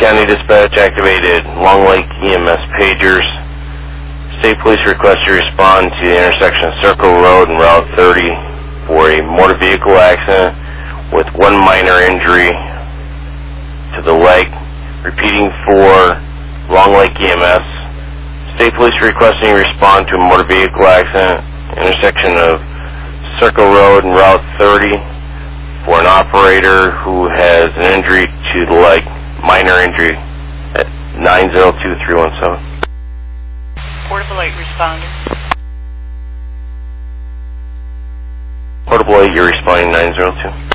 County Dispatch activated Long Lake EMS pagers. State Police request to respond to the intersection of Circle Road and Route 30 for a motor vehicle accident with one minor injury to the leg. Repeating for Long Lake EMS. State Police requesting respond to a motor vehicle accident, intersection of Circle Road and Route 30 for an operator who has an injury to the leg, minor injury, at 902-317. Portable 8 responding. Portable 8, you're responding 902.